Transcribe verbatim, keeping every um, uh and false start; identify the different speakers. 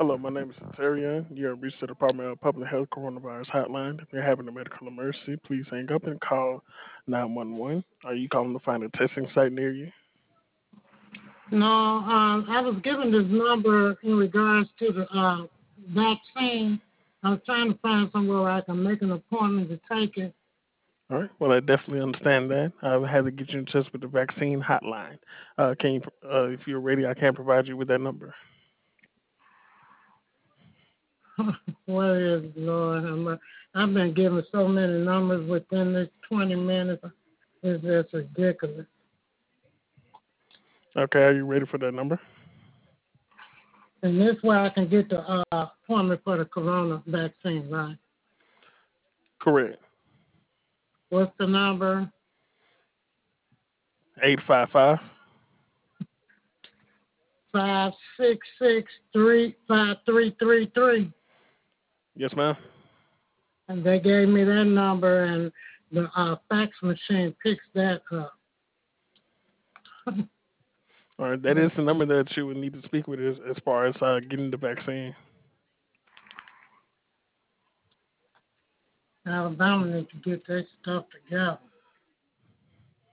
Speaker 1: Hello, my name is Centurion. You have reached the Department of Public Health Coronavirus Hotline. If you're having a medical emergency, please hang up and call nine one one. Are you calling to find a testing site near you?
Speaker 2: No, um, I was given this number in regards to the uh, vaccine. I was trying to find somewhere where I can make an appointment to take it.
Speaker 1: All right. Well, I definitely understand that. I had to get you in touch with the vaccine hotline. Uh, can you, uh, if you're ready, I can provide you with that number.
Speaker 2: What is Lord? I'm, I've been given so many numbers within this twenty minutes. It's just ridiculous.
Speaker 1: Okay. Are you ready for that number?
Speaker 2: And this way I can get the uh, appointment for the corona vaccine, right?
Speaker 1: Correct.
Speaker 2: What's the number?
Speaker 1: Eight five five.
Speaker 2: Five six six three five three three three.
Speaker 1: Yes, ma'am.
Speaker 2: And they gave me that number, and the uh, fax machine picks that up.
Speaker 1: All right. That is the number that you would need to speak with as, as far as uh, getting the vaccine.
Speaker 2: Alabama need to get their stuff together.